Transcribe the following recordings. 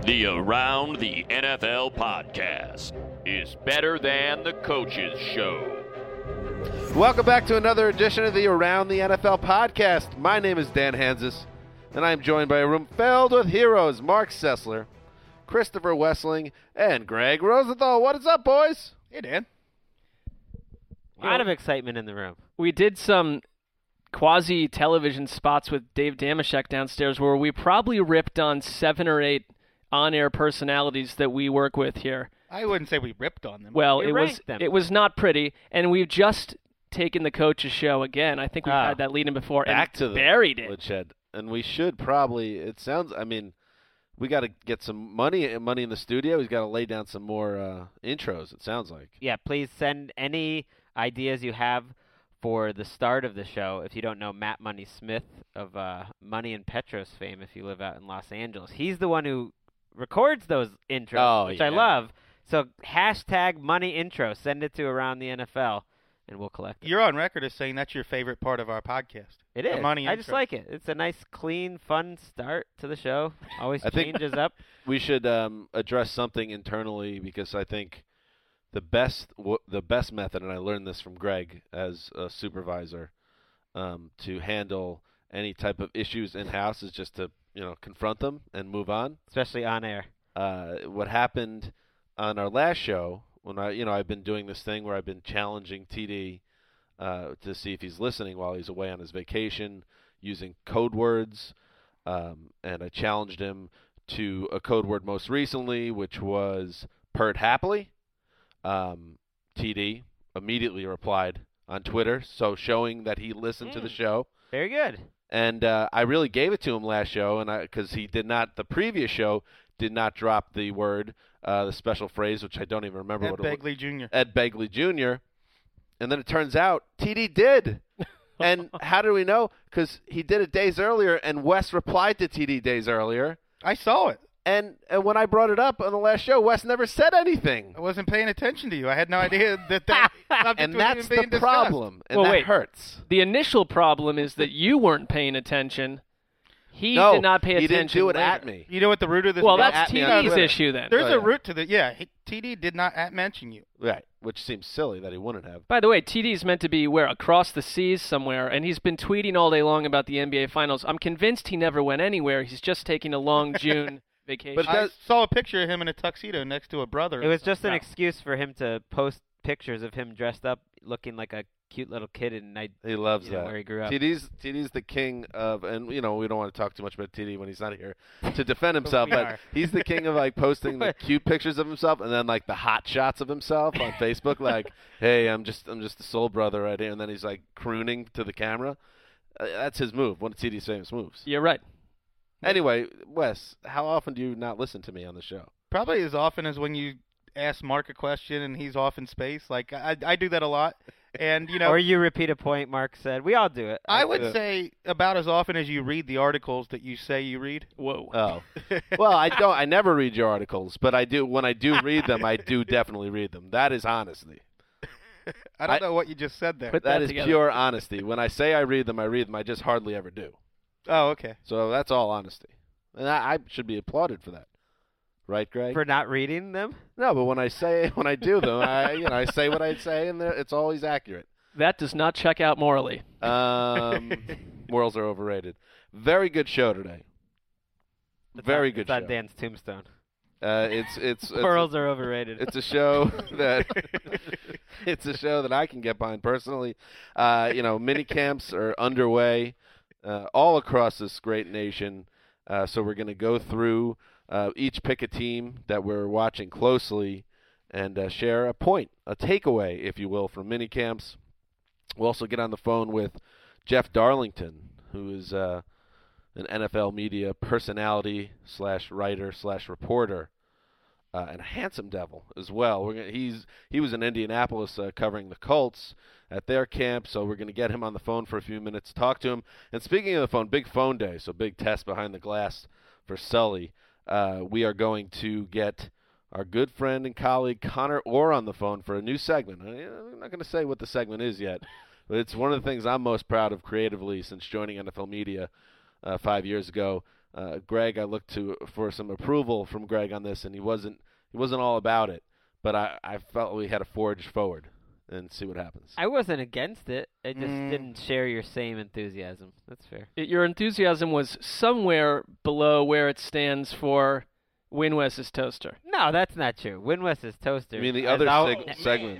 The Around the NFL podcast is better than the Coaches Show. Welcome back to another edition of the Around the NFL podcast. My name is Dan Hansis, and I'm joined by a room filled with heroes, Mark Sessler, Christopher Wessling, and Greg Rosenthal. What is up, boys? Hey, Dan. A lot of excitement in the room. We did some quasi-television spots with Dave Damashek downstairs where we probably ripped on 7 or 8 on-air personalities that we work with here. I wouldn't say we ripped on them. Well, We ranked them. it was not pretty, and we've just taken the Coach's Show again. I think we've had that lead in before Back and to the buried it. woodshed. And we should probably, we got to get some money in the studio. We've got to lay down some more intros, it sounds like. Yeah, please send any ideas you have for the start of the show. If you don't know Matt Money Smith of Money and Petros fame, if you live out in Los Angeles, he's the one who records those intros, which I love. So hashtag Money Intro. Send it to Around the NFL, and we'll collect it. You're on record as saying that's your favorite part of our podcast. It The is. Money I just Intro. like it. It's a nice, clean, fun start to the show. Always I think- changes up. We should address something internally because I think the best method, and I learned this from Greg as a supervisor, to handle any type of issues in-house is just to confront them and move on. Especially on air. What happened on our last show when I've been doing this thing where I've been challenging TD to see if he's listening while he's away on his vacation using code words, and I challenged him to a code word most recently, which was "pert happily." TD immediately replied on Twitter, so showing that he listened to the show. Very good. And I really gave it to him last show, and because he did not, the previous show did not drop the word, the special phrase, which I don't even remember Ed what it was. Begley Jr. Ed Begley Jr. And then it turns out TD did. And how do we know? Because he did it days earlier, and Wes replied to TD days earlier. I saw it. And when I brought it up on the last show, Wes never said anything. I wasn't paying attention to you. I had no idea that subject And was that's even being the discussed. problem. And Well, that wait. hurts. The initial problem is that you weren't paying attention. He No, did not pay attention. he didn't do it later. at me. You know what the root of this Well, was? that's at me on TD's Twitter. issue then. There's Oh, a yeah. root to the TD did not mention you. Right, which seems silly that he wouldn't have. By the way, TD's meant to be across the seas somewhere, and he's been tweeting all day long about the NBA Finals. I'm convinced he never went anywhere. He's just taking a long June vacation. But I saw a picture of him in a tuxedo next to a brother. It was just an No. excuse for him to post pictures of him dressed up, looking like a cute little kid in He loves you know, that. where he grew up. TD's the king of, and we don't want to talk too much about TD when he's not here to defend himself, We but are. he's the king of posting the cute pictures of himself and then the hot shots of himself on Facebook, hey, I'm just a soul brother right here, and then he's crooning to the camera. That's his move, one of TD's famous moves. You're right. Anyway, Wes, how often do you not listen to me on the show? Probably as often as when you ask Mark a question and he's off in space. I do that a lot. And, Or you repeat a point Mark said. We all do it. I would Yeah. say about as often as you read the articles that you say you read. Whoa. Oh. Well, I never read your articles, but I do. When I do read them, I do definitely read them. That is honesty. I don't know what you just said there. Put That that is together. pure honesty. When I say I read them, I read them. I just hardly ever do. Oh, okay. So that's all honesty. And I should be applauded for that. Right, Greg? For not reading them? No, but when I do them, I say what I say, and it's always accurate. That does not check out morally. Morals are overrated. Very good show today. Very good It's on show. Dan's tombstone. It's Morals are overrated. It's a show that I can get behind personally. Mini camps are underway all across this great nation. So we're going to go through each pick a team that we're watching closely and share a point, a takeaway, if you will, from mini camps. We'll also get on the phone with Jeff Darlington, who is an NFL media personality / writer / reporter. And a handsome devil as well. He was in Indianapolis covering the Colts at their camp, so we're going to get him on the phone for a few minutes, talk to him. And speaking of the phone, big phone day, so big test behind the glass for Sully. We are going to get our good friend and colleague Connor Orr on the phone for a new segment. I'm not going to say what the segment is yet, but it's one of the things I'm most proud of creatively since joining NFL Media 5 years ago. Greg, I looked for some approval from Greg on this, and he wasn't all about it. But I felt we had to forge forward and see what happens. I wasn't against it. I just didn't share your same enthusiasm. That's fair. Your enthusiasm was somewhere below where it stands for Win Wes's Toaster. No, that's not true. Win Wes's Toaster. I mean, the other segment.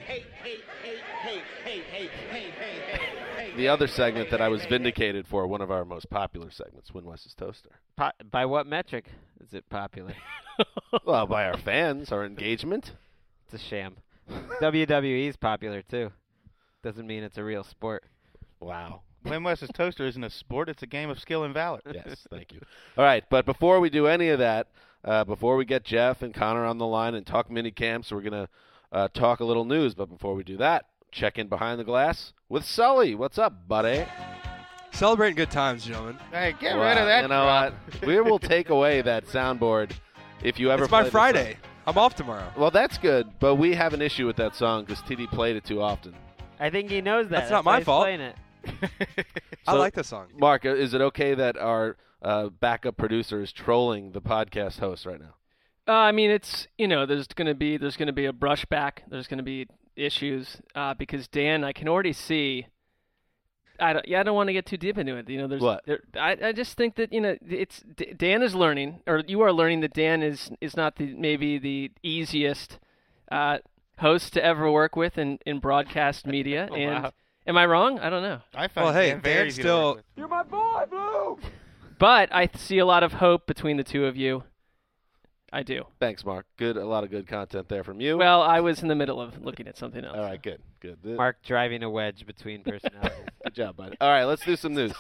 The other segment that I was vindicated for, one of our most popular segments, Win Wes's Toaster. By what metric is it popular? Well, by our fans, our engagement. It's a sham. WWE's popular, too. Doesn't mean it's a real sport. Wow. Win Wes's Toaster isn't a sport. It's a game of skill and valor. Yes, thank you. All right, but before we do any of that, before we get Jeff and Connor on the line and talk mini camps, we're going to talk a little news. But before we do that, check in behind the glass with Sully. What's up, buddy? Celebrating good times, gentlemen. Hey, get rid of that. You know what? We will take away that soundboard if you ever It's my play Friday. I'm off tomorrow. Well, that's good, but we have an issue with that song because TD played it too often. I think he knows that. That's not my why he's fault. playing it. I So, like the song. Mark, is it okay that our backup producer is trolling the podcast host right now? I mean, it's there's gonna be a brushback. There's gonna be issues because Dan, I can already see. I don't want to get too deep into it. There's What? I just think that it's Dan is learning, or you are learning that Dan is not maybe the easiest host to ever work with in broadcast media. And Wow. am I wrong? I don't know. I find Well, hey, Dan very Dan's easy to work still. with. But I see a lot of hope between the two of you. I do. Thanks, Mark. A lot of good content there from you. Well, I was in the middle of looking at something else. All right, good. Mark driving a wedge between personalities. Good job, buddy. All right, let's do some news.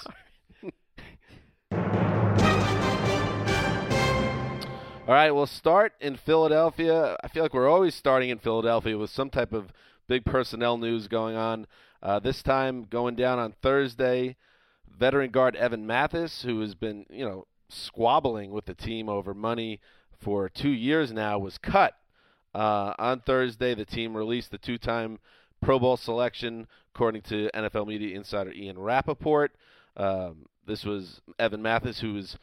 All right, we'll start in Philadelphia. I feel like we're always starting in Philadelphia with some type of big personnel news going on. This time going down on Thursday, veteran guard Evan Mathis, who has been, squabbling with the team over money for 2 years now, was cut. On Thursday, the team released the two-time Pro Bowl selection, according to NFL media insider Ian Rappaport. This was Evan Mathis, who is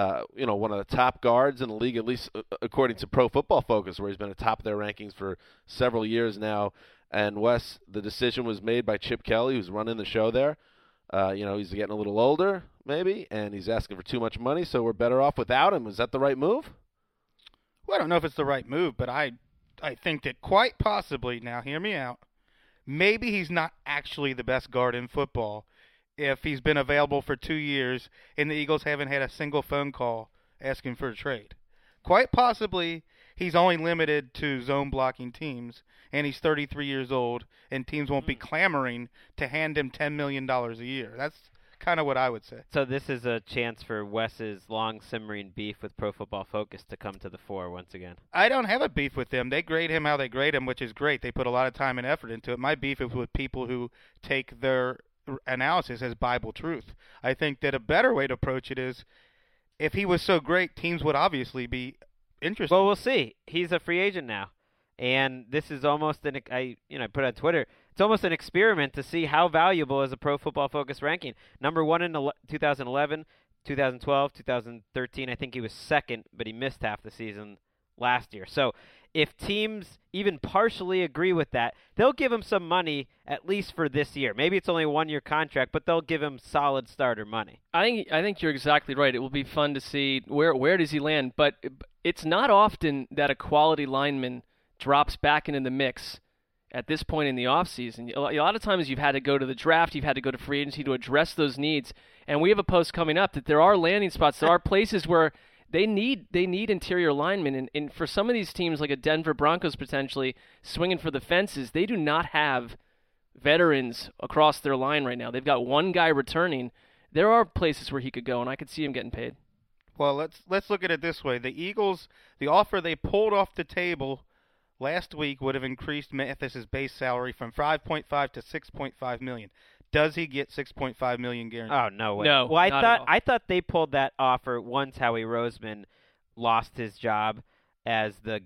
one of the top guards in the league, at least according to Pro Football Focus, where he's been atop their rankings for several years now. And Wes, the decision was made by Chip Kelly, who's running the show there. He's getting a little older, maybe, and he's asking for too much money, so we're better off without him. Is that the right move? Well, I don't know if it's the right move, but I think that quite possibly, now hear me out, maybe he's not actually the best guard in football if he's been available for 2 years and the Eagles haven't had a single phone call asking for a trade. Quite possibly he's only limited to zone blocking teams, and he's 33 years old, and teams won't be clamoring to hand him $10 million a year. That's kind of what I would say. So this is a chance for Wes's long simmering beef with Pro Football Focus to come to the fore once again. I don't have a beef with them. They grade him how they grade him, which is great. They put a lot of time and effort into it. My beef is with people who take their analysis as Bible truth. I think that a better way to approach it is, if he was so great, teams would obviously be interested. Well, we'll see. He's a free agent now, and this is almost I put it on Twitter. It's almost an experiment to see how valuable is a Pro Football Focus ranking. Number one in 2011, 2012, 2013. I think he was second, but he missed half the season last year. So if teams even partially agree with that, they'll give him some money at least for this year. Maybe it's only a 1-year contract, but they'll give him solid starter money. I think you're exactly right. It will be fun to see where does he land, but it's not often that a quality lineman drops back into the mix at this point in the offseason. A lot of times you've had to go to the draft, you've had to go to free agency to address those needs, and we have a post coming up that there are landing spots, there are places where they need interior linemen, and for some of these teams like a Denver Broncos potentially swinging for the fences, they do not have veterans across their line right now. They've got one guy returning. There are places where he could go, and I could see him getting paid. Well, let's look at it this way. The Eagles, the offer they pulled off the table last week would have increased Mathis's base salary from $5.5 to $6.5 million. Does he get $6.5 million guaranteed? Oh, no way. No, well, not at all. I thought they pulled that offer once Howie Roseman lost his job as the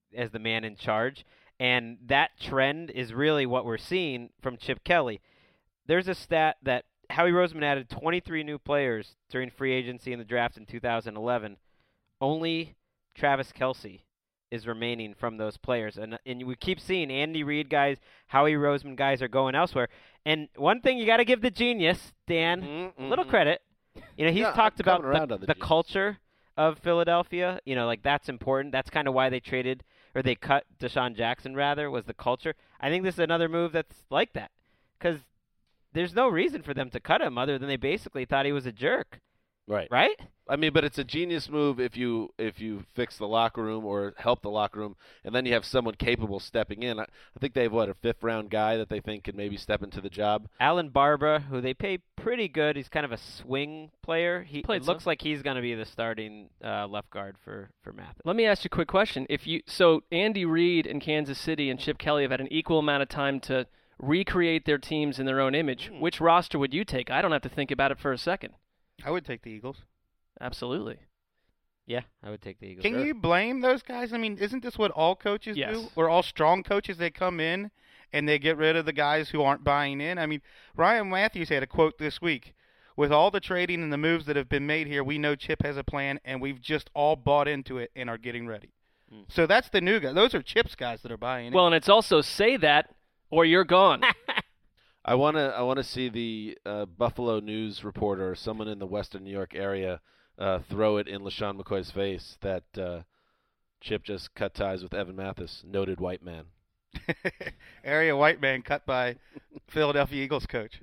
man in charge, and that trend is really what we're seeing from Chip Kelly. There's a stat that Howie Roseman added 23 new players during free agency and the draft in 2011. Only Travis Kelce is remaining from those players. And we keep seeing Andy Reid guys, Howie Roseman guys are going elsewhere. And one thing you got to give the genius, Dan, a little credit. You know, he's talked about the culture of Philadelphia. You know, like that's important. That's kind of why they traded or they cut Deshaun Jackson, rather, was the culture. I think this is another move that's like that because there's no reason for them to cut him other than they basically thought he was a jerk. Right. Right? I mean, but it's a genius move if you fix the locker room or help the locker room, and then you have someone capable stepping in. I think they have, a fifth-round guy that they think can maybe step into the job? Alan Barba, who they pay pretty good. He's kind of a swing player. It looks like he's going to be the starting left guard for Mathis. Let me ask you a quick question. So Andy Reid and Kansas City and Chip Kelly have had an equal amount of time to recreate their teams in their own image. Which roster would you take? I don't have to think about it for a second. I would take the Eagles. Absolutely. Yeah, I would take the Eagles. Can you blame those guys? I mean, isn't this what all coaches do? Or all strong coaches, they come in and they get rid of the guys who aren't buying in? I mean, Ryan Matthews had a quote this week. With all the trading and the moves that have been made here, we know Chip has a plan, and we've just all bought into it and are getting ready. So that's the new guy. Those are Chip's guys that are buying in. Well, and it's also say that or you're gone. I wanna see the Buffalo News reporter or someone in the Western New York area throw it in LaShawn McCoy's face that Chip just cut ties with Evan Mathis, noted white man. Area white man cut by Philadelphia Eagles coach.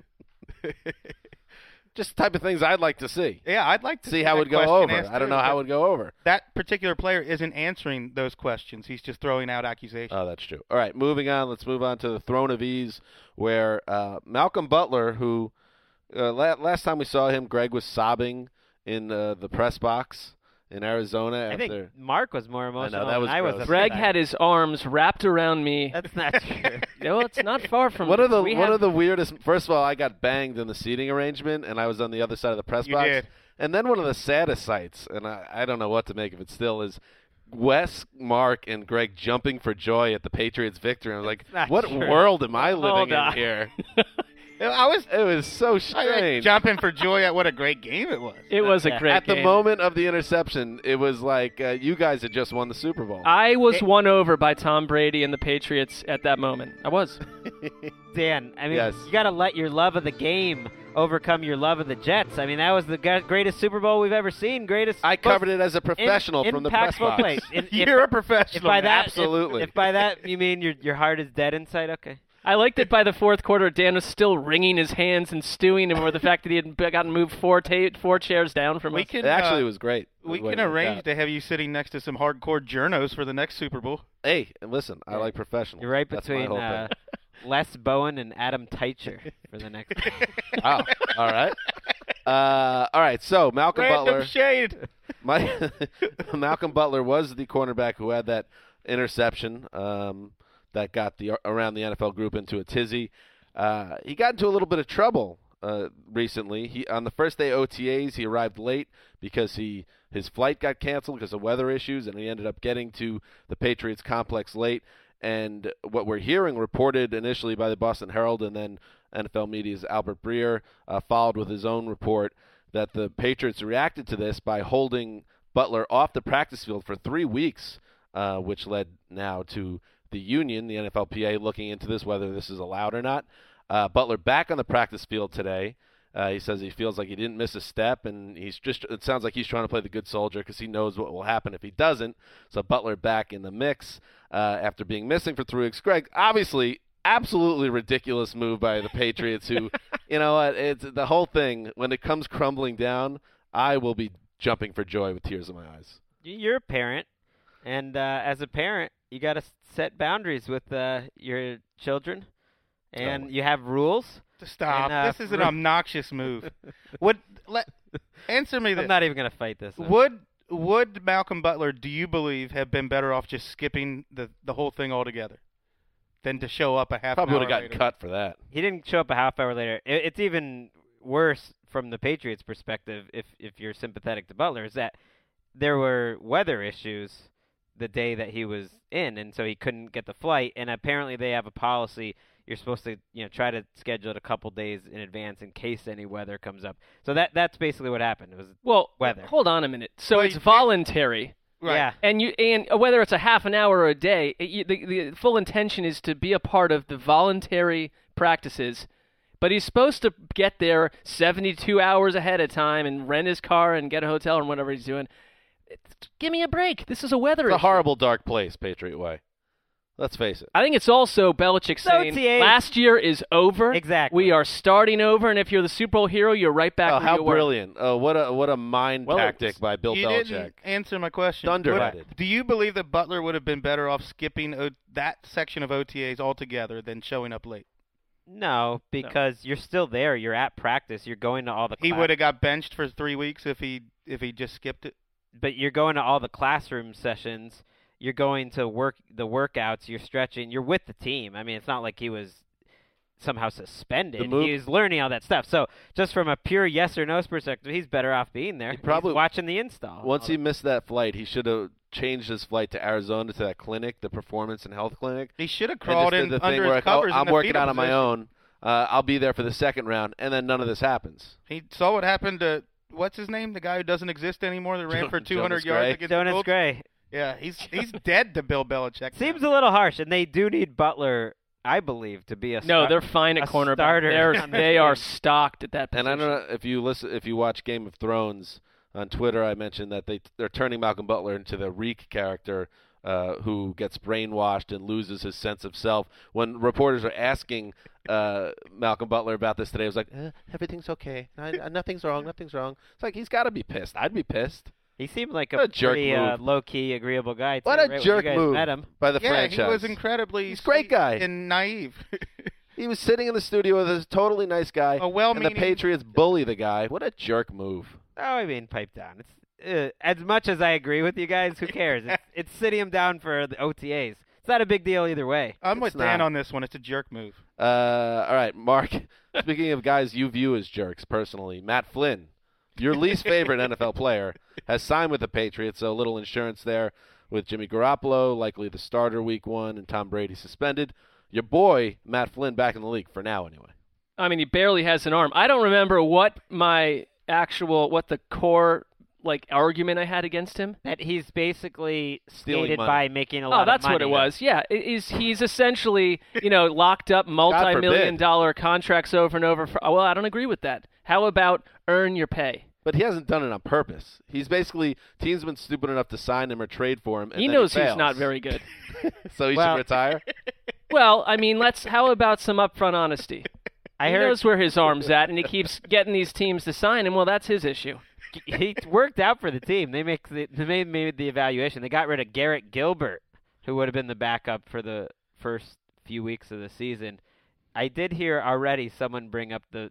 Just the type of things I'd like to see. Yeah, I'd like to see how it would go over. I don't know how it would go over. That particular player isn't answering those questions. He's just throwing out accusations. Oh, that's true. All right, moving on. Let's move on to the throne of ease, where Malcolm Butler, who last time we saw him, Greg was sobbing in the press box in Arizona. I think Mark was more emotional that was than I was. Greg had his arms wrapped around me. That's not true. Well, it's not far from. One of the weirdest. First of all, I got banged in the seating arrangement, and I was on the other side of the press box. Did. And then one of the saddest sights, and I don't know what to make of it still, is Wes, Mark, and Greg jumping for joy at the Patriots' victory. I was like, what world am I living in here? It was so strange. Jumping for joy at what a great game it was. It was a great At game. the moment of the interception, it was like you guys had just won the Super Bowl. I was won over by Tom Brady and the Patriots at that moment. I was. Dan, I mean, Yes. you got to let your love of the game overcome your love of the Jets. I mean, that was the greatest Super Bowl we've ever seen. I covered it as a professional from the press box. Play. You're a professional. Absolutely. If by that you mean your heart is dead inside, okay. I liked it by the fourth quarter. Dan was still wringing his hands and stewing over the fact that he had gotten moved four chairs down from us. It actually was great. We can arrange to have you sitting next to some hardcore journos for the next Super Bowl. Hey, listen, I like professionals. You're right That's between my whole thing. Les Bowen and Adam Teicher for the next. Wow. All right. All right. So Malcolm Butler. Shade. Malcolm Butler was the cornerback who had that interception that got around the NFL group into a tizzy. He got into a little bit of trouble recently. On the first day OTAs, he arrived late because his flight got canceled because of weather issues, and he ended up getting to the Patriots complex late. And what we're hearing, reported initially by the Boston Herald and then NFL Media's Albert Breer, followed with his own report, that the Patriots reacted to this by holding Butler off the practice field for 3 weeks, which led now to the union, the NFLPA, looking into this, whether this is allowed or not. Butler back on the practice field today. He says he feels like he didn't miss a step, and it sounds like he's trying to play the good soldier because he knows what will happen if he doesn't. So Butler back in the mix after being missing for 3 weeks. Greg, obviously, absolutely ridiculous move by the Patriots who, you know what, it's the whole thing, when it comes crumbling down, I will be jumping for joy with tears in my eyes. You're a parent, and as a parent, you got to set boundaries with your children, and you have rules. Stop. And, this is an obnoxious move. Answer me this. I'm not even going to fight this. One. Would Malcolm Butler, do you believe, have been better off just skipping the whole thing altogether than to show up a half Probably hour would have gotten later? cut for that. He didn't show up a half hour later. It's even worse from the Patriots' perspective, if you're sympathetic to Butler, is that there were weather issues the day that he was in, and so he couldn't get the flight. And apparently they have a policy, you're supposed to try to schedule it a couple days in advance in case any weather comes up. So that's basically what happened. It was weather. Hold on a minute. So Well, it's voluntary. Right. Yeah. And whether it's a half an hour or a day, the full intention is to be a part of the voluntary practices. But he's supposed to get there 72 hours ahead of time and rent his car and get a hotel and whatever he's doing. Give me a break. This is a weather It's a issue. horrible, dark place, Patriot Way. Let's face it. I think it's also Belichick saying OTAs. last year is over. Exactly. We are starting over, and if you're the Super Bowl hero, you're right back Oh, where how you were. brilliant! Oh, what a mind Well, tactic by Bill You Belichick. didn't answer my question. Thunderheaded. Do you believe that Butler would have been better off skipping that section of OTAs altogether than showing up late? No, because you're still there. You're at practice. You're going to all the He class- would have got benched for 3 weeks if he just skipped it. But you're going to all the classroom sessions. You're going to the workouts. You're stretching. You're with the team. I mean, it's not like he was somehow suspended. The move- He was learning all that stuff. So just from a pure yes or no perspective, he's better off being there. He probably- He's watching the install. Once he missed that flight, he should have changed his flight to Arizona to that clinic, the Performance and Health Clinic. He should have And crawled just did in the under thing his where covers. I'm in the working fetal out on my position. own. I'll be there for the second round, and then none of this happens. He saw what happened to what's his name, the guy who doesn't exist anymore that ran for 200 Jonas yards Gray. against the Jonas Colts? Gray. Yeah, he's dead to Bill Belichick. Seems now. a little harsh, and they do need Butler, I believe, to be a No, they're fine at a cornerback. starter on this They are team. stocked at that And position. I don't know if you watch Game of Thrones on Twitter. I mentioned that they're turning Malcolm Butler into the Reek character who gets brainwashed and loses his sense of self. When reporters are asking Malcolm Butler about this today, I was like, everything's okay. Nothing's wrong. Nothing's wrong. It's like he's got to be pissed. I'd be pissed. He seemed like What a a jerk pretty move. low-key, agreeable guy. Too, What a right, when jerk you guys move Met him. by the Yeah, franchise. he was incredibly He's a great sweet guy. and naive. He was sitting in the studio with a totally nice guy, A and well-meaning. the Patriots bully the guy. What a jerk move. Oh, I mean, pipe down. It's as much as I agree with you guys. Who cares? It's sitting him down for the OTAs. It's not a big deal either way. I'm with It's Dan not. on this one. It's a jerk move. All right, Mark. Speaking of guys you view as jerks personally, Matt Flynn, your least favorite NFL player, has signed with the Patriots, so a little insurance there with Jimmy Garoppolo, likely the starter week 1, and Tom Brady suspended. Your boy, Matt Flynn, back in the league for now anyway. I mean, he barely has an arm. I don't remember what the core argument I had against him. That he's basically Stealing stated money. by making a lot Oh, that's of money. what it was. Yeah, he's essentially locked up multi-million-dollar contracts over and over. Well, I don't agree with that. How about earn your pay? But he hasn't done it on purpose. He's basically, teams have been stupid enough to sign him or trade for him. And He then knows fails. he's not very good. So he Well- should retire? Well, I mean, how about some upfront honesty? I He heard knows where his arm's at, and he keeps getting these teams to sign him. Well, that's his issue. he worked out for the team. They made the evaluation. They got rid of Garrett Gilbert, who would have been the backup for the first few weeks of the season. I did hear already someone bring up the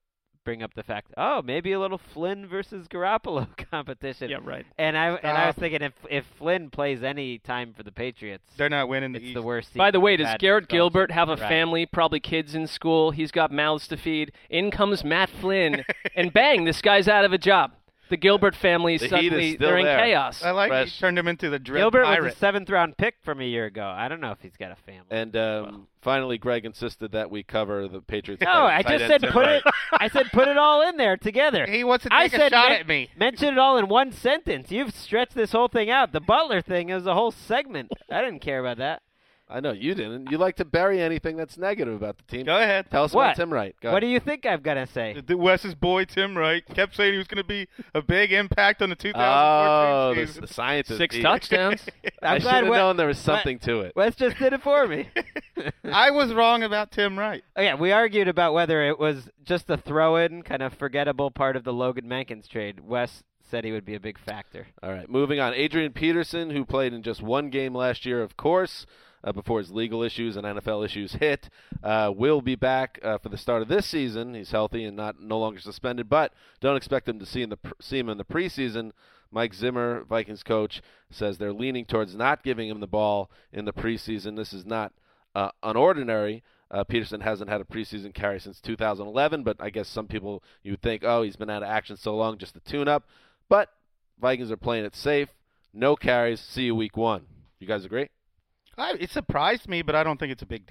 fact, maybe a little Flynn versus Garoppolo competition. Yeah, right. And I was Stop. thinking if Flynn plays any time for the Patriots, They're not winning the it's East. the worst. By the season way, we've does had Garrett since Gilbert have a Right. family, probably kids in school? He's got mouths to feed. In comes Matt Flynn, and bang, this guy's out of a job. The Gilbert family The heat is suddenly still they're in there. chaos. I like it. Fresh. He turned him into the dread Gilbert pirate. was a 7th-round pick from a year ago. I don't know if he's got a family. And finally, Greg insisted that we cover the Patriots. No, I tight just end said Tim put Wright. it. I said put it all in there together. He wants to I take a said shot men- at me. Mention it all in one sentence. You've stretched this whole thing out. The Butler thing is a whole segment. I didn't care about that. I know you didn't. You like to bury anything that's negative about the team. Go ahead. Tell us What? about Tim Wright. Go What ahead. do you think I've got to say? Wes's boy Tim Wright kept saying he was going to be a big impact on the 2014 Oh, season. the scientist. 6 Pete. touchdowns. I I'm should glad have Wes- known there was something to it. Wes just did it for me. I was wrong about Tim Wright. Oh, yeah, we argued about whether it was just a throw-in, kind of forgettable part of the Logan Mankins trade. Wes said he would be a big factor. All right, moving on. Adrian Peterson, who played in just one game last year, of course, before his legal issues and NFL issues hit, will be back for the start of this season. He's healthy and no longer suspended, but don't expect him to see him in the preseason. Mike Zimmer, Vikings coach, says they're leaning towards not giving him the ball in the preseason. This is not unordinary. Peterson hasn't had a preseason carry since 2011, but I guess some people, you would think, he's been out of action so long, just a tune-up. But Vikings are playing it safe. No carries. See you week 1. You guys agree? It surprised me, but I don't think it's a big deal.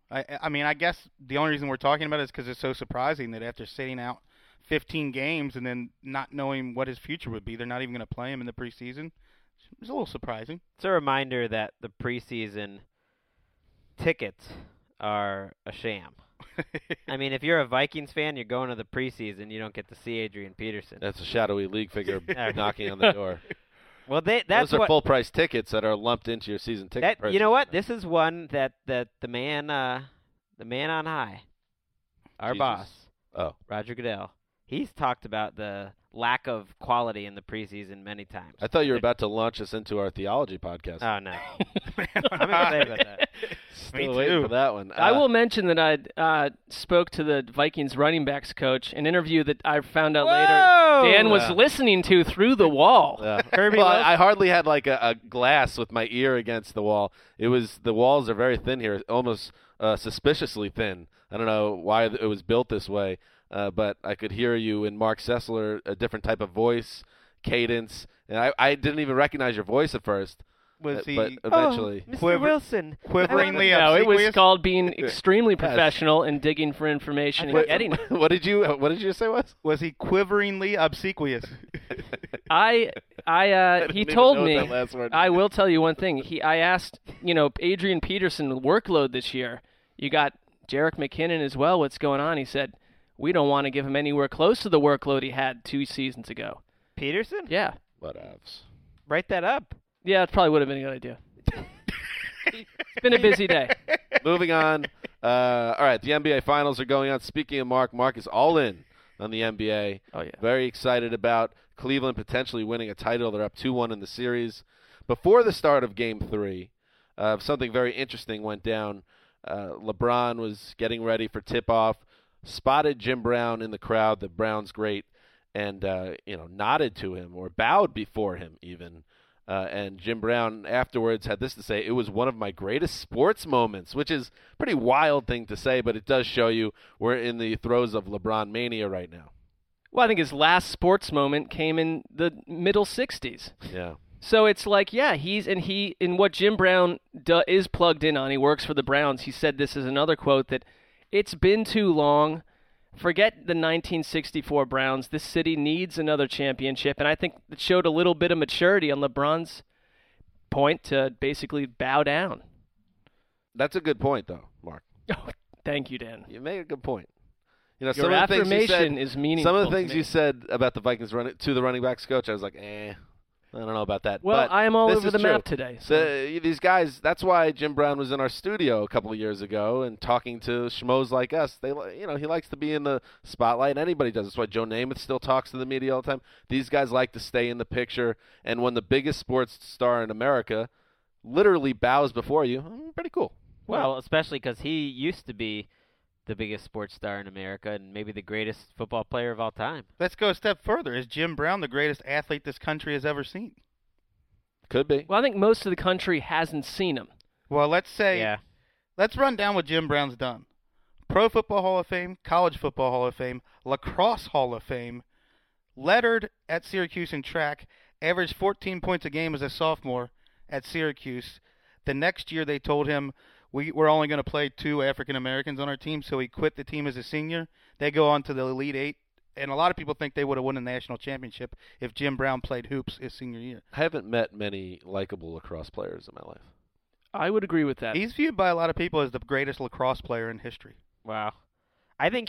I mean, I guess the only reason we're talking about it is because it's so surprising that after sitting out 15 games and then not knowing what his future would be, they're not even going to play him in the preseason. It's a little surprising. It's a reminder that the preseason tickets are a sham. I mean, if you're a Vikings fan, you're going to the preseason, you don't get to see Adrian Peterson. That's a shadowy league figure knocking on the door. Well, that's Those are what full price tickets that are lumped into your season ticket. that, you know what? purchase. This is one that the man on high, our Jesus. boss, Oh, Roger Goodell, he's talked about the lack of quality in the preseason many times. I thought you were about to launch us into our theology podcast. Oh no, I'm excited about that. Still me waiting too. for that one. I will mention that I spoke to the Vikings running backs coach, an interview that I found out later Dan was Yeah. listening to through the wall. Yeah. Kirby well, Wilson. I hardly had like a glass with my ear against the wall. The walls are very thin here, almost suspiciously thin. I don't know why it was built this way, but I could hear you in Mark Sessler, a different type of voice, cadence, and I didn't even recognize your voice at first. Was he but eventually, Mr. Quiver- Wilson, quiveringly No, it was obsequious? called being extremely professional and digging for information and getting it. what did you say was? Was he quiveringly obsequious? He didn't even told know what me. that last word I will tell you one thing. I asked, Adrian Peterson the workload this year. You got Jerick McKinnon as well. What's going on? He said we don't want to give him anywhere close to the workload he had 2 seasons ago. Peterson? Yeah, Whatevs. Write that up. yeah, it probably would have been a good idea. It's been a busy day. Moving on. All right, the NBA Finals are going on. Speaking of Mark is all in on the NBA. Oh yeah. Very excited about Cleveland potentially winning a title. They're up 2-1 in the series. Before the start of Game 3, something very interesting went down. LeBron was getting ready for tip-off, spotted Jim Brown in the crowd, the Browns great, and nodded to him or bowed before him even. And Jim Brown afterwards had this to say: "It was one of my greatest sports moments," which is a pretty wild thing to say, but it does show you we're in the throes of LeBron mania right now. Well, I think his last sports moment came in the middle 60s. Yeah. So it's like, yeah, in what Jim Brown is plugged in on. He works for the Browns. He said this is another quote that it's been too long. Forget the 1964 Browns. This city needs another championship. And I think it showed a little bit of maturity on LeBron's point to basically bow down. That's a good point, though, Mark. Oh, thank you, Dan. You made a good point. You know, Your some of the things you affirmation said, is meaningful. some of the to things me. you said about the Vikings to the running backs coach, I was like, I don't know about that. Well, but I am all this over is the true. map today. So. These guys, that's why Jim Brown was in our studio a couple of years ago and talking to schmoes like us. He likes to be in the spotlight. Anybody does. That's why Joe Namath still talks to the media all the time. These guys like to stay in the picture. And when the biggest sports star in America literally bows before you, pretty cool. Well, especially because he used to be the biggest sports star in America and maybe the greatest football player of all time. Let's go a step further. Is Jim Brown the greatest athlete this country has ever seen? Could be. Well, I think most of the country hasn't seen him. Well, let's say, Yeah. let's run down what Jim Brown's done. Pro Football Hall of Fame, College Football Hall of Fame, Lacrosse Hall of Fame, lettered at Syracuse in track, averaged 14 points a game as a sophomore at Syracuse. The next year they told him, we're only going to play 2 African Americans on our team, so he quit the team as a senior. They go on to the Elite Eight, and a lot of people think they would have won a national championship if Jim Brown played hoops his senior year. I haven't met many likable lacrosse players in my life. I would agree with that. He's viewed by a lot of people as the greatest lacrosse player in history. Wow. I think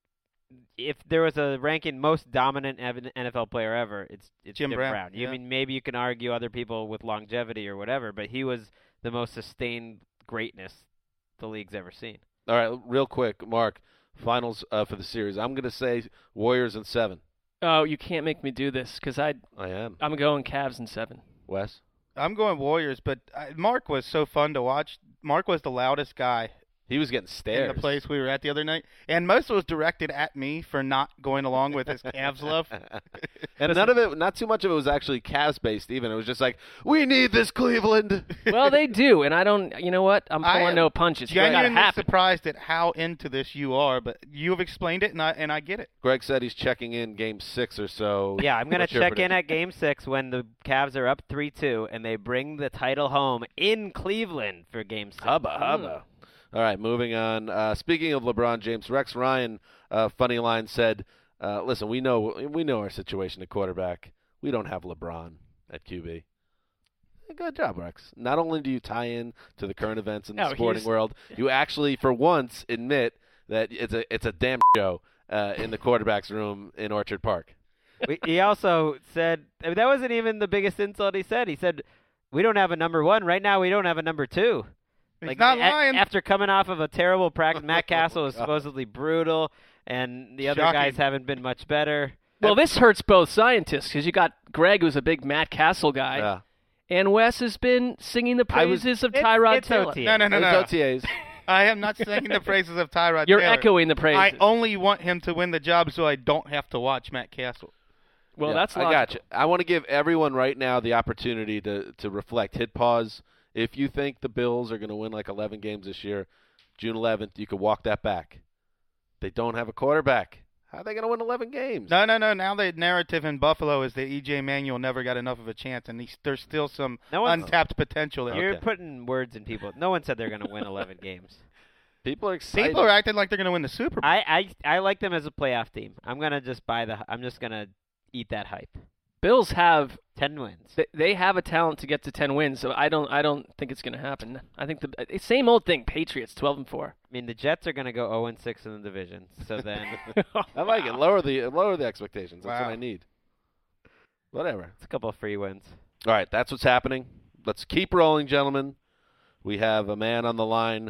if there was a ranking most dominant NFL player ever, it's Jim Jim Brown, You yeah. mean maybe you can argue other people with longevity or whatever, but he was the most sustained greatness the league's ever seen. All right, real quick, Mark, finals for the series. I'm going to say Warriors in 7. Oh, you can't make me do this because I am. I'm going Cavs in 7. Wes? I'm going Warriors, but Mark was so fun to watch. Mark was the loudest guy He was getting stares. in the place we were at the other night, and most of it was directed at me for not going along with his Cavs love. And none of it, not too much of it was actually Cavs-based even. It was just like, we need this, Cleveland. Well, they do, and I don't. You know what? I'm I pulling am no punches. It's gotta Genuinely happen. surprised at how into this you are, but you have explained it, and I get it. Greg said he's checking in Game 6 or so. Yeah, I'm going to What's your check in prediction? at Game 6 when the Cavs are up 3-2 and they bring the title home in Cleveland for Game 6. Hubba, hubba. All right, moving on. Speaking of LeBron James, Rex Ryan, funny line, said, listen, we know our situation at quarterback. We don't have LeBron at QB. Good job, Rex. Not only do you tie in to the current events in the sporting world, you actually, for once, admit that it's a damn show in the quarterback's room in Orchard Park. He also said, I mean, that wasn't even the biggest insult he said. He said, we don't have a number one. Right now, we don't have a number two. He's not lying. After coming off of a terrible practice, Matt Castle was supposedly brutal, and the other guys haven't been much better. Well, this hurts both scientists because you got Greg, who's a big Matt Castle guy. Yeah. And Wes has been singing the praises of Tyrod Taylor. OTA. No. It's OTAs. I am not singing the praises of Tyrod You're Taylor. echoing the praises. I only want him to win the job so I don't have to watch Matt Castle. Well, Yeah, that's I logical. got you. I want to give everyone right now the opportunity to reflect. Hit pause. If you think the Bills are going to win like 11 games this year, June 11th, you could walk that back. They don't have a quarterback. How are they going to win 11 games? No. Now the narrative in Buffalo is that E.J. Manuel never got enough of a chance, and there's still some untapped potential there. You're putting words in people. No one said they're going to win 11 games. People are excited. People are acting like they're going to win the Super Bowl. I like them as a playoff team. I'm going to just I'm just going to eat that hype. Bills have 10 wins. they have a talent to get to 10 wins, so I don't think it's going to happen. I think the same old thing. Patriots 12-4. I mean, the Jets are going to go 0-6 in the division. So then I like it. Lower the expectations. That's Wow. what I need. Whatever. it's a couple of free wins. All right, that's what's happening. Let's keep rolling, gentlemen. We have a man on the line.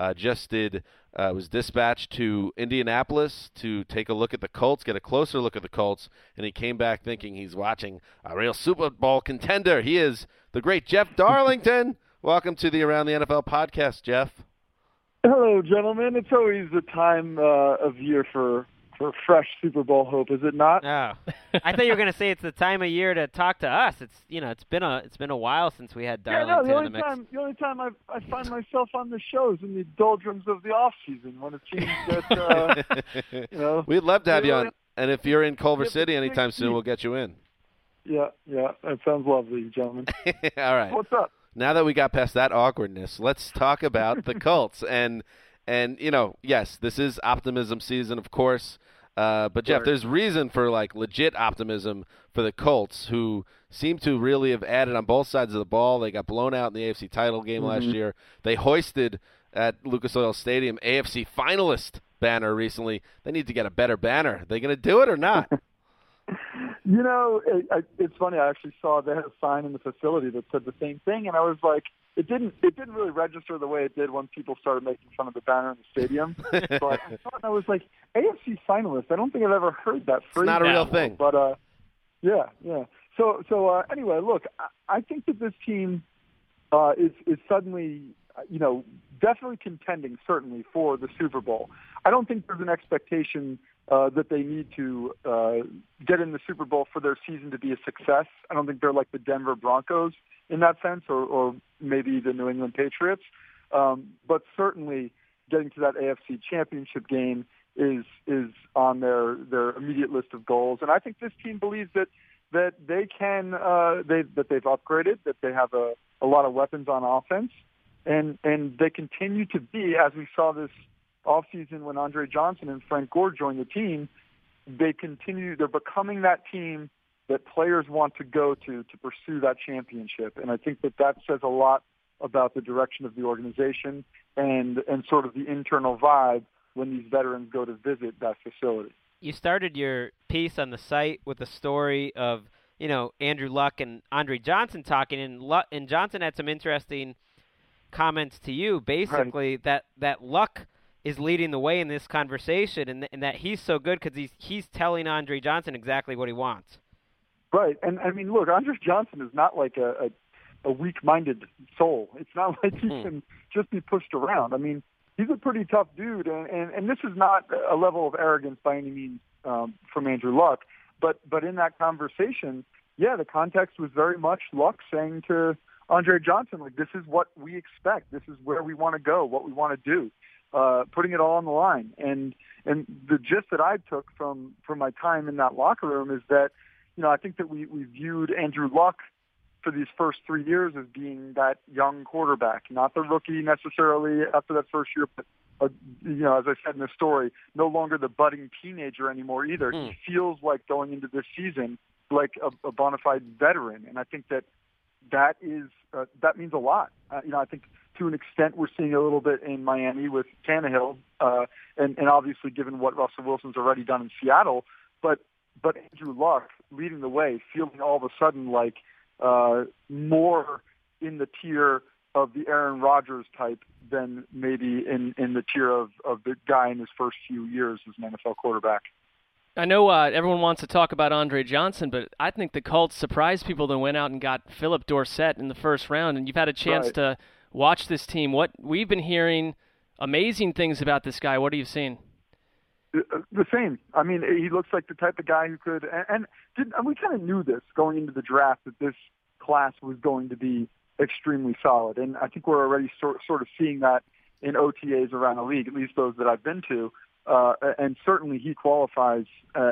Was dispatched to Indianapolis to take a look at the Colts, get a closer look at the Colts, and he came back thinking he's watching a real Super Bowl contender. He is the great Jeff Darlington. Welcome to the Around the NFL podcast, Jeff. Hello, gentlemen. It's always the time of year for fresh Super Bowl hope, is it not? Oh, I thought you were going to say it's the time of year to talk to us. It's been a while since we had Darlington the in the mix. only time I find myself on the shows in the doldrums of the off season when it seems that We'd love to have you really- on, and if you're in Culver Yeah, City anytime soon, yeah. we'll get you in. Yeah, that sounds lovely, gentlemen. All right. What's up? Now that we got past that awkwardness, let's talk about the Colts. And yes, this is optimism season, of course. But Jeff, Sure. there's reason for like legit optimism for the Colts, who seem to really have added on both sides of the ball. They got blown out in the AFC title game last year. They hoisted at Lucas Oil Stadium AFC finalist banner recently. They need to get a better banner. Are they going to do it or not? It's funny. I actually saw they had a sign in the facility that said the same thing, and I was like, it didn't really register the way it did when people started making fun of the banner in the stadium. But I thought, and I was like, AFC finalist. I don't think I've ever heard that phrase. It's not a real before, thing. But yeah. So anyway, look, I think that this team is suddenly, definitely contending, certainly, for the Super Bowl. I don't think there's an expectation that they need to get in the Super Bowl for their season to be a success. I don't think they're like the Denver Broncos in that sense, or maybe the New England Patriots. But certainly getting to that AFC Championship game is on their immediate list of goals. And I think this team believes that they can that they've upgraded, that they have a lot of weapons on offense, and they continue to be, as we saw this offseason when Andre Johnson and Frank Gore joined the team, they're becoming that team that players want to go to pursue that championship. And I think that says a lot about the direction of the organization and sort of the internal vibe when these veterans go to visit that facility. You started your piece on the site with a story of, Andrew Luck and Andre Johnson talking, and Johnson had some interesting comments to you, basically, that Luck is leading the way in this conversation, and that he's so good because he's telling Andre Johnson exactly what he wants. Right, and I mean, look, Andre Johnson is not like a weak-minded soul. It's not like he can just be pushed around. I mean, he's a pretty tough dude, and this is not a level of arrogance by any means from Andrew Luck, but in that conversation, yeah, the context was very much Luck saying to Andre Johnson, like, this is what we expect, this is where we want to go, what we want to do. Putting it all on the line. And the gist that I took from my time in that locker room is that, I think that we viewed Andrew Luck for these first 3 years as being that young quarterback, not the rookie necessarily after that first year, but as I said in the story, no longer the budding teenager anymore either. He feels like going into this season like a bona fide veteran, and I think that means a lot. I think to an extent we're seeing a little bit in Miami with Tannehill, and obviously given what Russell Wilson's already done in Seattle, but Andrew Luck leading the way, feeling all of a sudden like more in the tier of the Aaron Rodgers type than maybe in the tier of the guy in his first few years as an NFL quarterback. I know everyone wants to talk about Andre Johnson, but I think the Colts surprised people that went out and got Philip Dorsett in the first round, and you've had a chance to watch this team. What we've been hearing amazing things about this guy. What have you seen? The same. I mean, he looks like the type of guy who could, and we kind of knew this going into the draft that this class was going to be extremely solid, and I think we're already sort of seeing that in OTAs around the league, at least those that I've been to, and certainly he qualifies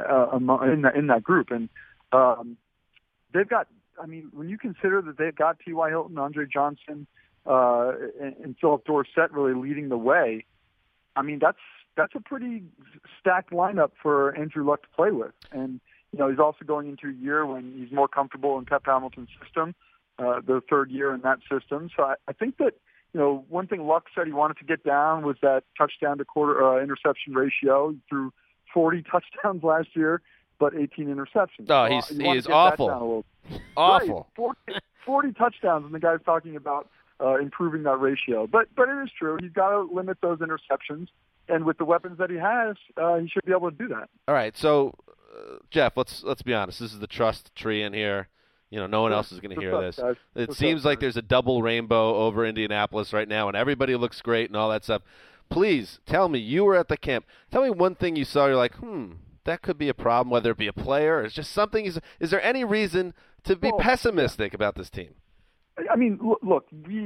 in that group. And they've got, I mean, when you consider that they've got T.Y. Hilton, Andre Johnson, and Philip Dorsett really leading the way, I mean, that's a pretty stacked lineup for Andrew Luck to play with. And, he's also going into a year when he's more comfortable in Pep Hamilton's system, the third year in that system. So I think that, one thing Luck said he wanted to get down was that touchdown to quarter interception ratio. He threw 40 touchdowns last year, but 18 interceptions. Oh, he is awful. Awful. Right. 40 touchdowns, and the guy's talking about improving that ratio. But it is true. He's got to limit those interceptions. And with the weapons that he has, he should be able to do that. All right, so Jeff, let's be honest. This is the trust tree in here. No one else is going to hear this. It seems like there's a double rainbow over Indianapolis right now, and everybody looks great and all that stuff. Please tell me, you were at the camp. Tell me one thing you saw. You're like, that could be a problem. Whether it be a player, or it's just something. Is there any reason to be pessimistic about this team? I mean, look,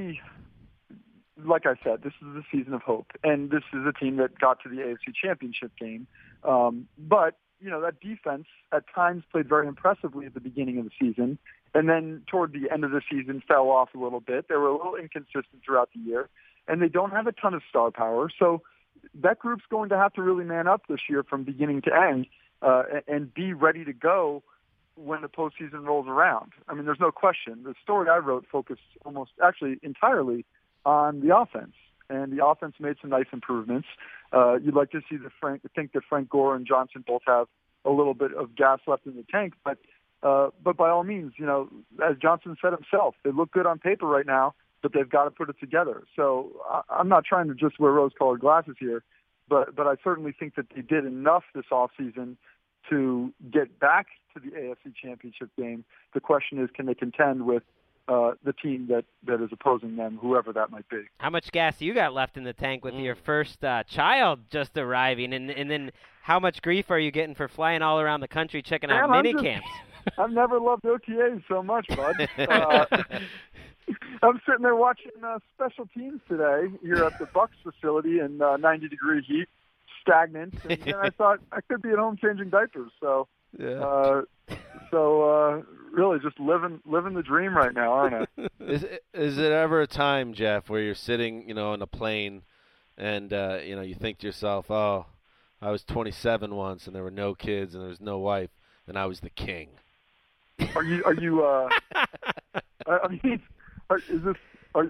like I said, this is a season of hope, and this is a team that got to the AFC Championship game. But, that defense at times played very impressively at the beginning of the season, and then toward the end of the season fell off a little bit. They were a little inconsistent throughout the year, and they don't have a ton of star power. So that group's going to have to really man up this year from beginning to end and be ready to go when the postseason rolls around. I mean, there's no question. The story I wrote focused actually entirely on the offense, and the offense made some nice improvements. You'd like to see think that Frank Gore and Johnson both have a little bit of gas left in the tank, but by all means, as Johnson said himself, they look good on paper right now, but they've got to put it together. So I'm not trying to just wear rose-colored glasses here, but I certainly think that they did enough this offseason to get back to the AFC Championship game. The question is, can they contend with the team that is opposing them, whoever that might be? How much gas you got left in the tank with your first child just arriving, and then how much grief are you getting for flying all around the country checking out mini camps? I've never loved OTAs so much, bud. I'm sitting there watching special teams today here at the Bucs facility in 90-degree heat, stagnant, and I thought I could be at home changing diapers. So, really just living the dream right now, aren't I? Is it ever a time, Jeff, where you're sitting, on a plane, and you think to yourself, "Oh, I was 27 once, and there were no kids, and there was no wife, and I was the king." Are you? I mean, is this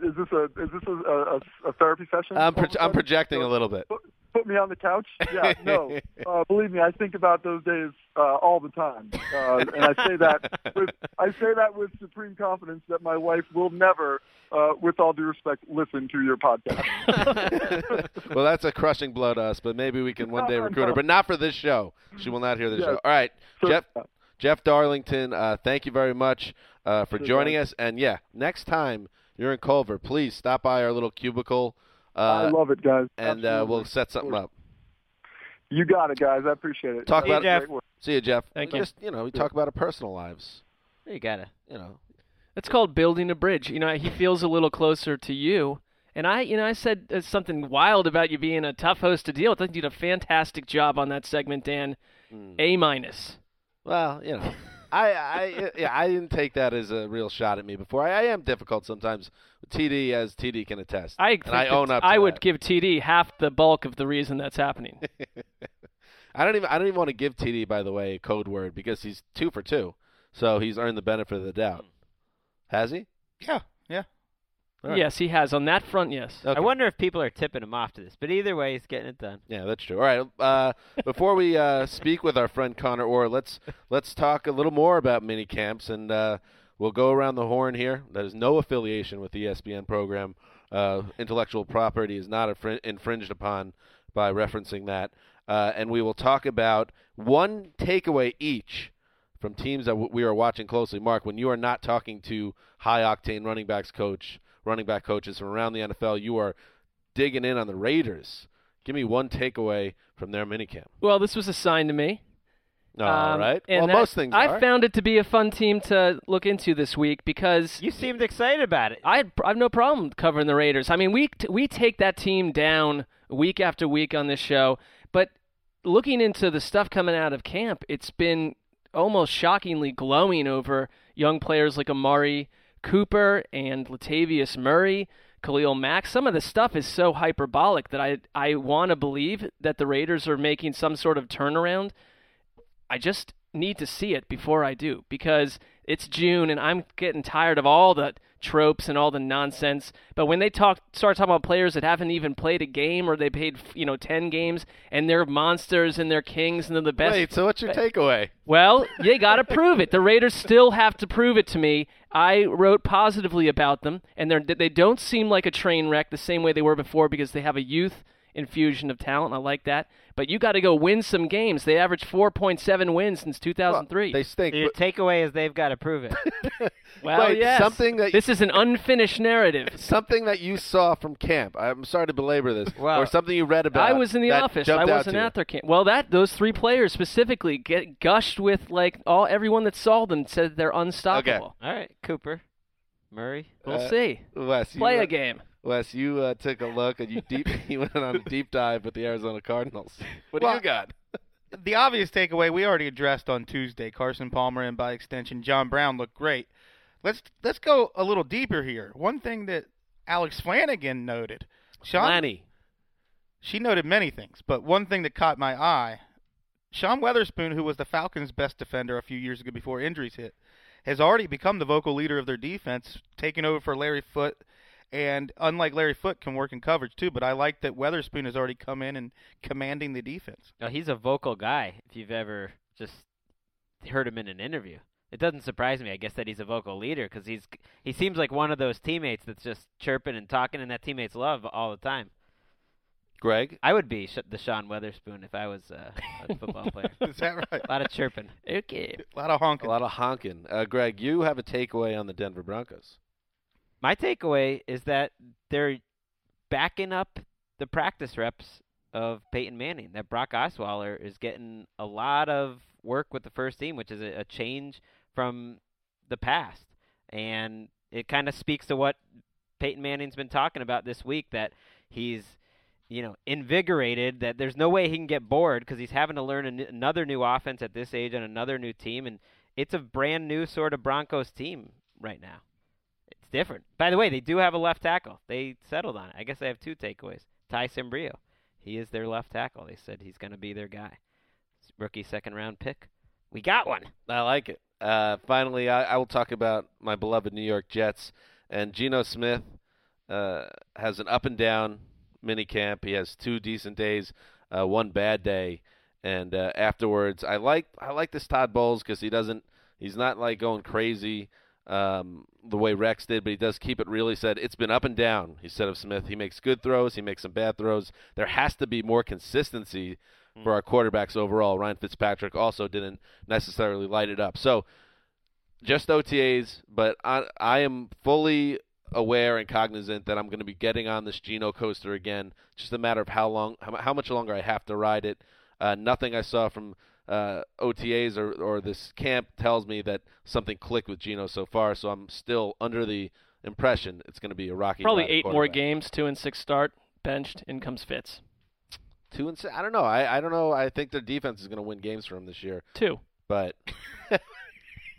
a therapy session? I'm projecting a little bit. Put me on the couch? Yeah, no. Believe me, I think about those days all the time, and I say that with supreme confidence that my wife will never, with all due respect, listen to your podcast. Well, that's a crushing blow to us, but maybe we can one day recruit her, but not for this show. She will not hear this show. All right, sure. Jeff Darlington, thank you very much for joining us. And, next time you're in Culver, please stop by our little cubicle. I love it, guys. And we'll set something up. You got it, guys. I appreciate it. See you, Jeff. Thank you. Just, we talk about our personal lives. You got to. It's called building a bridge. He feels a little closer to you. And I said something wild about you being a tough host to deal with. I think you did a fantastic job on that segment, Dan. A-. Well, I didn't take that as a real shot at me before. I am difficult sometimes with TD, as TD can attest. I own up to I would that. give TD half the bulk of the reason that's happening. I don't even want to give TD, by the way, a code word because he's 2 for 2, so he's earned the benefit of the doubt. Has he? Yeah. All right. Yes, he has. On that front, yes. Okay. I wonder if people are tipping him off to this, but either way, he's getting it done. Yeah, that's true. All right. Before we speak with our friend Connor Orr, let's talk a little more about mini camps, and we'll go around the horn here. That is no affiliation with the ESPN program. Intellectual property is not infringed upon by referencing that. And we will talk about one takeaway each from teams that we are watching closely. Mark, when you are not talking to high-octane running back coaches from around the NFL, you are digging in on the Raiders. Give me one takeaway from their minicamp. Well, this was assigned to me. All right. And Well, most things I are. found it to be a fun team to look into this week because You seemed excited about it. I have no problem covering the Raiders. I mean, we take that team down week after week on this show, but looking into the stuff coming out of camp, it's been almost shockingly glowing over young players like Amari Cooper and Latavius Murray, Khalil Mack. Some of the stuff is so hyperbolic that I want to believe that the Raiders are making some sort of turnaround. I just need to see it before I do because it's June and I'm getting tired of all the tropes and all the nonsense. But when they start talking about players that haven't even played a game or they played 10 games and they're monsters and they're kings and they're the best. Wait, so what's your takeaway? Well, you got to prove it. The Raiders still have to prove it to me. I wrote positively about them, and they don't seem like a train wreck the same way they were before because they have a youth infusion of talent. I like that. But you got to go win some games. They averaged 4.7 wins since 2003. Well, they stink. Your takeaway is they've got to prove it. Well, Wait, yes. This is an unfinished narrative. Something that you saw from camp. I'm sorry to belabor this. Well, or something you read about. I was in the that office. jumped I out wasn't to you. at their camp. Well, those three players specifically gushed with everyone that saw them said they're unstoppable. All right, Cooper, Murray. We'll see. Wes, Play a game. Wes, you took a look and you went on a deep dive with the Arizona Cardinals. What do Well, you got? The obvious takeaway we already addressed on Tuesday. Carson Palmer and by extension John Brown look great. Let's go a little deeper here. One thing that Alex Flanagan noted. Lanny. She noted many things, but one thing that caught my eye, Sean Weatherspoon, who was the Falcons' best defender a few years ago before injuries hit, has already become the vocal leader of their defense, taking over for Larry Foote. And unlike Larry Foote, can work in coverage too. But I like that Weatherspoon has already come in and commanding the defense. No, he's a vocal guy. If you've ever just heard him in an interview, it doesn't surprise me. I guess that he's a vocal leader because he seems like one of those teammates that's just chirping and talking, and that teammates love all the time. Greg? I would be the Sean Weatherspoon if I was a football player. Is that right? A lot of chirping. Okay. A lot of honking. A lot of honking. Greg, you have a takeaway on the Denver Broncos. My takeaway is that they're backing up the practice reps of Peyton Manning. That Brock Osweiler is getting a lot of work with the first team, which is a change from the past. And it kind of speaks to what Peyton Manning's been talking about this week, that he's invigorated, that there's no way he can get bored because he's having to learn another new offense at this age and another new team. And it's a brand new sort of Broncos team right now. It's different. By the way, they do have a left tackle. They settled on it. I guess they have two takeaways. Ty Cimbrio. He is their left tackle. They said he's going to be their guy. Rookie second-round pick. We got one. I like it. Finally, I will talk about my beloved New York Jets. And Geno Smith has an up-and-down minicamp. He has 2 decent days, 1 bad day. And afterwards, I like this Todd Bowles because he's not like going crazy the way Rex did, but he does keep it real. He said, it's been up and down, he said of Smith. He makes good throws. He makes some bad throws. There has to be more consistency for our quarterbacks overall. Ryan Fitzpatrick also didn't necessarily light it up. So just OTAs, but I am fully aware and cognizant that I'm going to be getting on this Geno coaster again. Just a matter of how much longer I have to ride it. Nothing I saw from OTAs or this camp tells me that something clicked with Geno so far, so I'm still under the impression it's going to be a rocky Probably ride 8 more quarterback. games, 2-6 start, benched, in comes Fitz. 2-6. I don't know. I don't know. I think their defense is going to win games for him this year. 2. But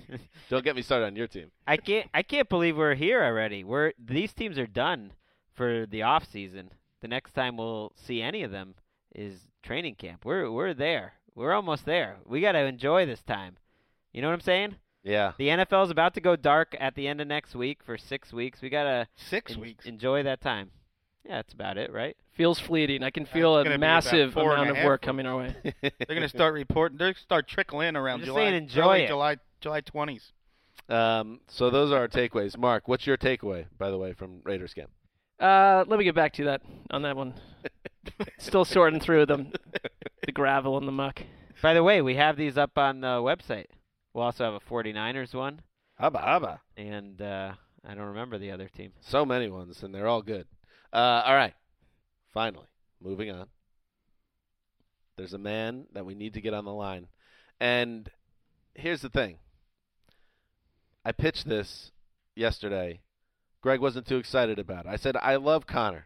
Don't get me started on your team. I can't believe we're here already. These teams are done for the off season. The next time we'll see any of them is training camp. We're there. We're almost there. We got to enjoy this time. You know what I'm saying? Yeah. The NFL is about to go dark at the end of next week for 6 weeks. We got to 6 weeks. enjoy that time. Yeah, that's about it, right? Feels fleeting. I can feel It's a gonna be about massive 4.5 amount of work weeks. coming our way. They're going to start reporting. They're going to start trickling in around I'm just July. saying enjoy early it. July 20s. So those are our takeaways. Mark, what's your takeaway, by the way, from Raiders camp? Let me get back to that on that one. Still sorting through the gravel and the muck. By the way, we have these up on the website. We'll also have a 49ers one, Haba. and I don't remember the other team. So many ones, and they're all good. All right. Finally, moving on. There's a man that we need to get on the line. And here's the thing. I pitched this yesterday. Greg wasn't too excited about it. I said, I love Connor.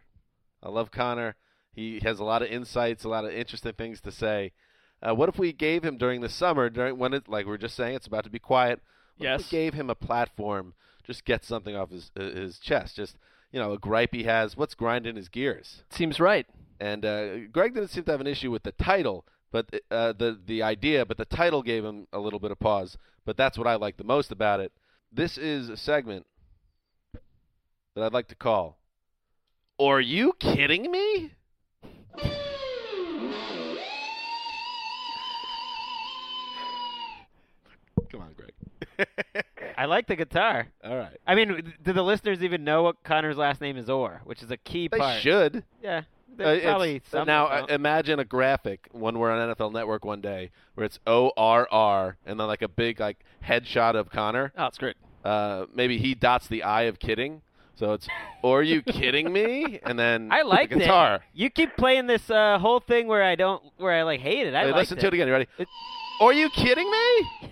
He has a lot of insights, a lot of interesting things to say. What if we gave him during the summer, like we were just saying, it's about to be quiet. What if we gave him a platform, just get something off his chest, just, a gripe he has. What's grinding his gears? Seems right. And Greg didn't seem to have an issue with the title, but the idea, but the title gave him a little bit of pause. But that's what I like the most about it. This is a segment that I'd like to call, "Are you kidding me?" Come on, Greg. I like the guitar. All right. I mean, do the listeners even know what Connor's last name is Orr, which is a key They part? should. Yeah. Probably some now don't. imagine a graphic when we're on NFL Network one day where it's ORR and then like a big headshot of Connor. Oh, it's great. Maybe he dots the I of kidding, so it's "Are you kidding me?" and then I liked the guitar. it. You keep playing this whole thing where I hate it. I Hey, liked listen to it again. You ready? It- Are you kidding me?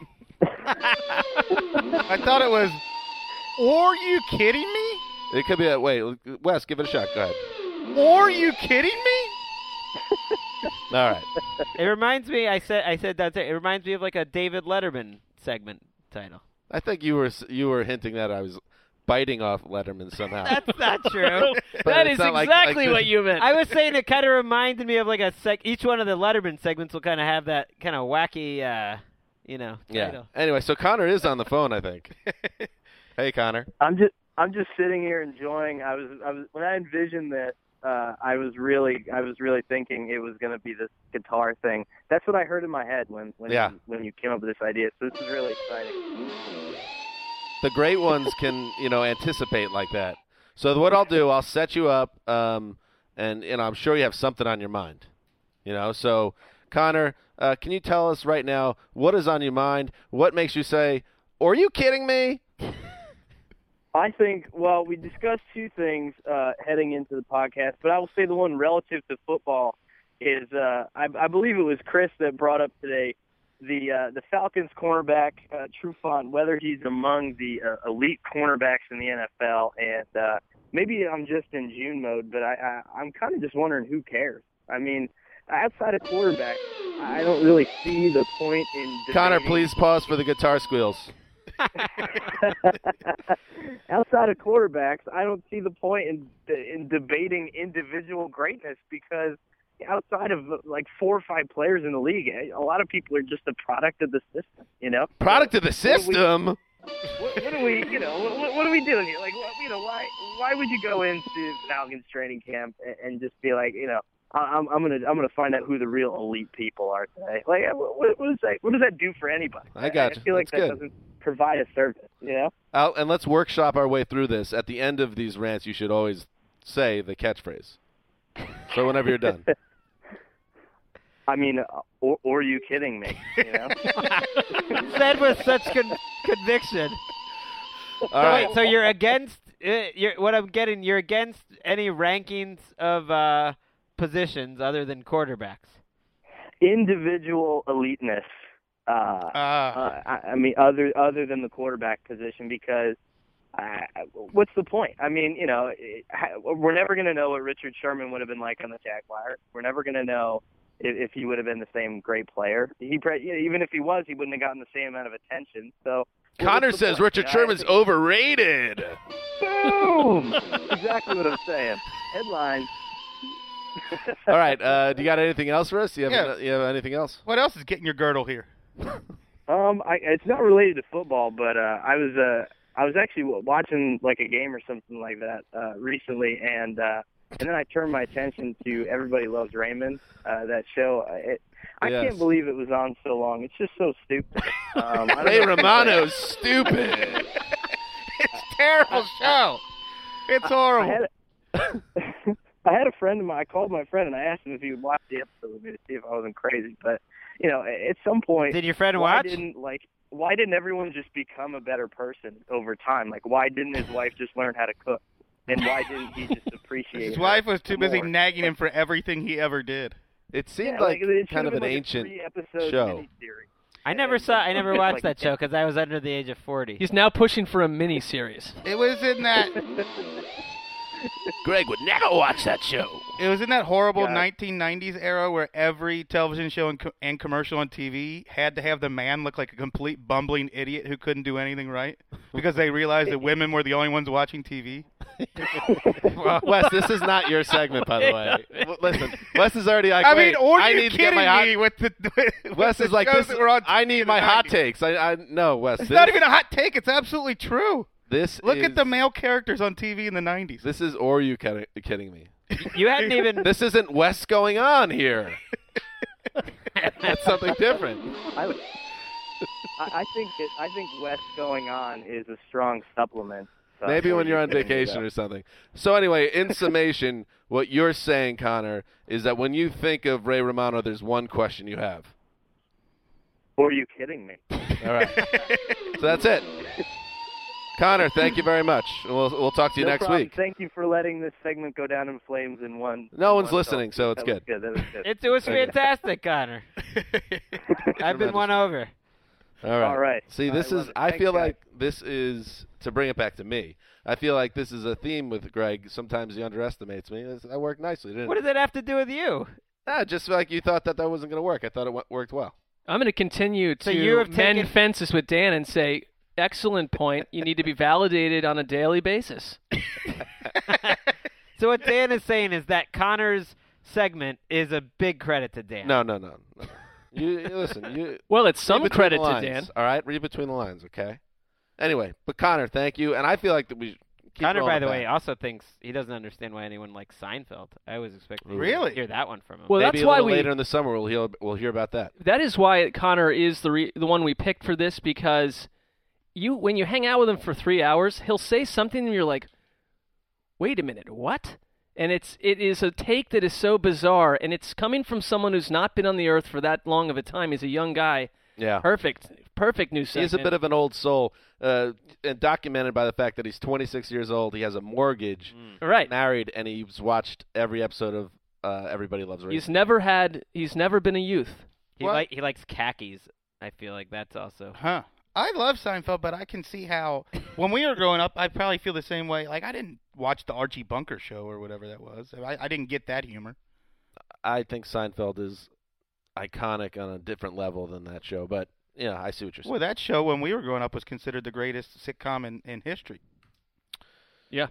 I thought it was, "Are you kidding me? It could be a wait. Wes, give it a shot. Go ahead. Are you kidding me?" All right. It reminds me. I said that. It reminds me of like a David Letterman segment title. I think you were hinting that I was biting off Letterman somehow. That's not true. But That it's is not like exactly this. what you meant. I was saying it kind of reminded me of like each one of the Letterman segments will kind of have that kind of wacky, Yeah. title. Anyway, so Connor is on the phone, I think. Hey, Connor. I'm just sitting here enjoying. I was when I envisioned this. I was really thinking it was going to be this guitar thing. That's what I heard in my head when you came up with this idea. So this is really exciting. The great ones can, anticipate like that. So what I'll do, I'll set you up, and I'm sure you have something on your mind. So Connor, can you tell us right now what is on your mind? What makes you say, "Are you kidding me?" I think, well, we discussed two things heading into the podcast, but I will say the one relative to football is I believe it was Chris that brought up today the Falcons cornerback, Trufant, whether he's among the elite cornerbacks in the NFL. And maybe I'm just in June mode, but I'm kind of just wondering who cares. I mean, outside of quarterback, I don't really see the point in Connor, debating- please pause for the guitar squeals. Outside of quarterbacks, I don't see the point in debating individual greatness because outside of like 4 or 5 players in the league, a lot of people are just a product of the system. Product of the system. What are we? What are we doing here? Like, why would you go into Falcons training camp and just be like, I'm gonna find out who the real elite people are today. Like, what does that do for anybody? I got you. I feel like That's that good. doesn't provide a service. And let's workshop our way through this. At the end of these rants, you should always say the catchphrase. So whenever you're done. I mean, or are you kidding me? Said with such conviction. All right. So you're against what I'm getting. You're against any rankings of positions other than quarterbacks. Individual eliteness. I mean, other than the quarterback position, because what's the point? I mean, we're never going to know what Richard Sherman would have been like on the Jaguars. We're never going to know if he would have been the same great player. Even if he was, he wouldn't have gotten the same amount of attention. So Connor says Richard Sherman's overrated. Boom! Exactly what I'm saying. Headline. All right. Do you got anything else for us? You have anything else? What else is getting your girdle here? It's not related to football, but I was actually watching like a game or something like that recently, and then I turned my attention to Everybody Loves Raymond, that show. I can't believe it was on so long. It's just so stupid. Ray Romano's stupid. It's a terrible show. It's horrible. I had a friend of mine. I called my friend and I asked him if he would watch the episode with me to see if I wasn't crazy. But at some point, did your friend watch? Why didn't everyone just become a better person over time? Like, why didn't his wife just learn how to cook? And why didn't he just appreciate His her wife was too busy more? nagging him for everything he ever did. It seemed it kind of should've an been ancient a 3-episode show. miniseries. I never watched that show because I was under the age of 40. He's now pushing for a mini-series. It was in that. Greg would never watch that show. It was in that horrible 1990s era where every television show and commercial on TV had to have the man look like a complete bumbling idiot who couldn't do anything right because they realized that women were the only ones watching TV. Wes, this is not your segment, by the way. Listen, Wes is already like, I mean, or I you're need to get kidding my me with the Wes with is the like, shows this, that were on I TV need in my the hot 90s. takes. No, Wes. It's not even a hot take. It's absolutely true. Look at the male characters on TV in the 90s. This is, or are you kidding me? You hadn't even. This isn't Wes going on here. That's something different. I think West going on is a strong supplement. Maybe when you're on vacation or something. So anyway, in summation, what you're saying, Connor, is that when you think of Ray Romano, there's one question you have. Or are you kidding me? All right. So that's it. Connor, thank you very much. We'll talk to you next week. Thank you for letting this segment go down in flames in one. No one's listening, so it's good. That was good. It was fantastic, Connor. I've been won over. All right. See, this is. I feel like this is, to bring it back to me, I feel like this is a theme with Greg. Sometimes he underestimates me. I worked nicely, didn't What does that have to do with you? Just like you thought that wasn't going to work. I thought it worked well. I'm going to continue So you to have mend taken- fences with Dan and say, excellent point. You need to be validated on a daily basis. So what Dan is saying is that Connor's segment is a big credit to Dan. No. You listen. Well, it's some read between credit the to lines, Dan. All right, read between the lines, okay? Anyway, but Connor, thank you, and I feel like that we. Keep Connor, rolling by the back. way, also thinks he doesn't understand why anyone likes Seinfeld. I was expecting Really? to hear that one from him. Well, Maybe that's a why little we. later in the summer we'll hear about that. That is why Connor is the one we picked for this, because when you hang out with him for 3 hours, he'll say something and you're like, wait a minute, what? And it is a take that is so bizarre, and it's coming from someone who's not been on the earth for that long of a time. He's a young guy. Yeah. Perfect new segment. He's a bit of an old soul, and documented by the fact that he's 26 years old. He has a mortgage, right? Married, and he's watched every episode of Everybody Loves Raymond. He's never been a youth. He likes khakis. I feel like that's also. Huh. I love Seinfeld, but I can see how when we were growing up, I probably feel the same way. Like, I didn't watch the Archie Bunker show or whatever that was. I didn't get that humor. I think Seinfeld is iconic on a different level than that show, but I see what you're saying. Well, that show when we were growing up was considered the greatest sitcom in history. Yeah.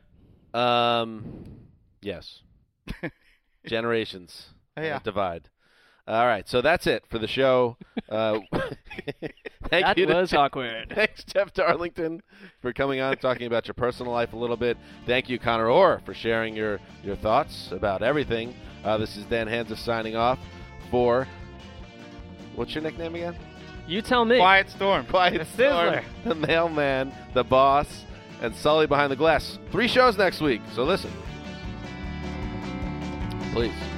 Yes. Generations Yeah. divide. All right, so that's it for the show. Thank you. That was awkward. Thanks, Jeff Darlington, for coming on and talking about your personal life a little bit. Thank you, Connor Orr, for sharing your thoughts about everything. This is Dan Hansa signing off for, what's your nickname again? You tell me. Quiet Storm. Quiet Storm, the Mailman, the Boss, and Sully Behind the Glass. 3 shows next week, so listen. Please.